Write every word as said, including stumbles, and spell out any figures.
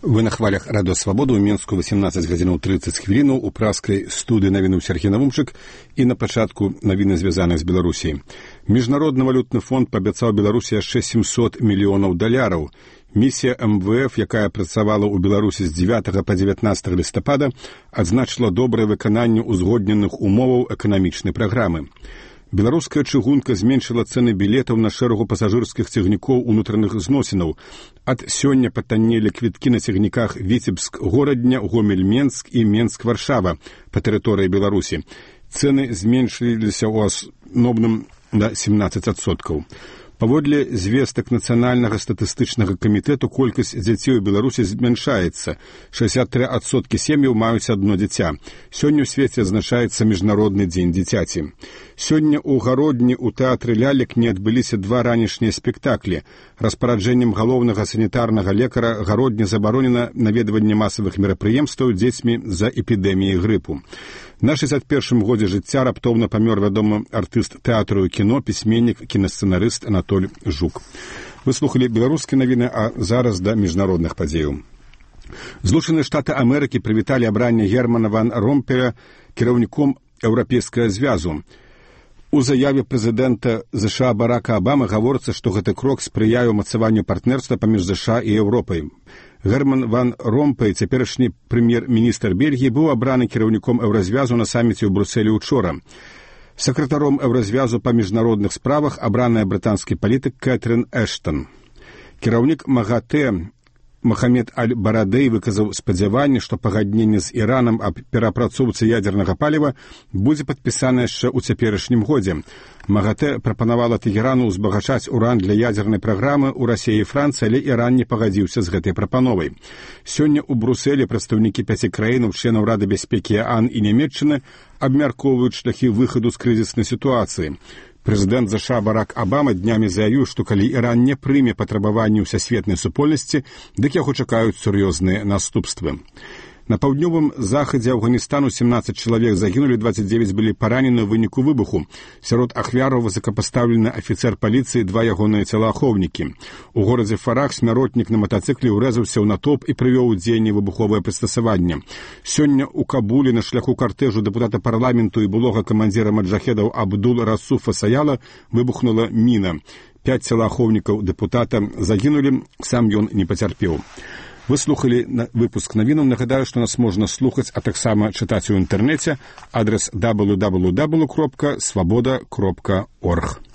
Вы на хвалях Радио Свобода ў Мінску вісямнаццаць гадзінаў трыццаць хвілінаў у праскай студыі навінаў Сергей Навумчык і на пачатку навіны звязаных з Беларусіяй. Міжнародны валютны фонд паабяцаў Беларусі яшчэ сямсот мільёнаў даляраў. Місія эм вэ эф, якая працавала ў Беларусі з дзевятага па дзевятнаццатае лістапада, адзначыла добрае выкананне ўзгодненых умоваў эканамічнай праграмы. Беларуская чыгунка зменшыла цэны білетаў на шэрагу пасажырскіх цягнікоў унутраных зносінаў. Ад сёння патаннелі квіткі на цягніках Віцебск-Горадня, Гомель-Менск і Менск-Варшава па тэрыторыі Беларусі. Цэны зменшыліся ў асноўным на семнаццаць адсоткаў. Паводле звестак Нацыянальнага статыстычнага камітэту колькасць дзяцей у Беларусі змяншаецца. шэсцьдзесят тры адсоткі сем'яў маюць адно дзіця. Сёння ў свеце адзначаецца Міжнародны дзень дзіцяці. Сёння ў Гародні ў тэатры лялек не адбыліся два ранішнія спектаклі. Распараджэннем галоўнага санітарнага лекара Гародні забаронена наведванне масавых мерапрыемстваў дзецьмі з-за эпідэміі грыпу. На шэсцьдзесят першым годзе жыцця раптоўна памёр вядомы артыст тэатру і кіно, пісьменнік, кінасцэнарыст Анатоль Жук. Вы слухалі беларускія навіны, а зараз да міжнародных падзеяў. Злучаныя Штаты Амерыкі прывіталі абранне Германа ван Ромпеля кіраўніком Еўрапейскага звязу. У заяве прэзідэнта ЗША Барака Абамы гаворыцца, што гэты крок спрыяе ўмацаванню партнерства паміж ЗША і Еўропай. Герман ван Ромпей, цяперашні прэм'ер-міністр Бельгіі, быў абраны кіраўніком Еўразвязу на саміце ў Брусэлі учора. Сакратаром Еўразвязу па міжнародных справах абраная брытанскі палітык Кэтрин Эштон. Кіраўнік МАГАТЭ Махамед Аль-Барадэй выказаў спадзяванне, што пагадненне з Іранам аб перапрацоўцы ядзернага паліва будзе падпісана яшчэ ў цяперашнім годзе. МАГАТЭ прапанавала Тэгерану ўзбагачаць уран для ядзернай праграмы ў Расіі і Францыі, але Іран не пагадзіўся з гэтай прапановай. Сёння ў Брусэлі прадстаўнікі пяці краінаў, членаў Рады бяспекі ААН і Нямецчыны абмяркоўваюць шляхі выхаду з крызіснай сітуацыі. Прэзідэнт ЗША Барак Абама днямі заявіў, што калі Іран не прыме патрабаванні ўсасветнай супольнасці, дык яго чакаюць сур'ёзныя наступствы. На паўднёвым захадзе Афганістану семнаццаць чалавек загінулі, дваццаць дзевяць былі паранены ў выніку выбуху. Сярод ахвяраў высокапастаўлены афіцэр паліцыі, два ягоныя целаахоўнікі. У горадзе Фарах смяротнік на матацыкле ўрэзаўся ў натоўп і прывёў у дзеянне выбуховае прыстасаванне. Сёння ў Кабулі на шляху картэжу дэпутата парламенту і былога камандзіра маджахедаў Абдул-Расуфа Саяла выбухнула міна. Пяць целаахоўнікаў дэпутата загінулі, сам ён не пацярпеў. Вы слухалі выпуск навінаў. Нагадаю, што нас можна слухаць, а таксама чытаць у інтэрнэце. Адрес дабл ю дабл ю дабл ю кропка свабода кропка орг.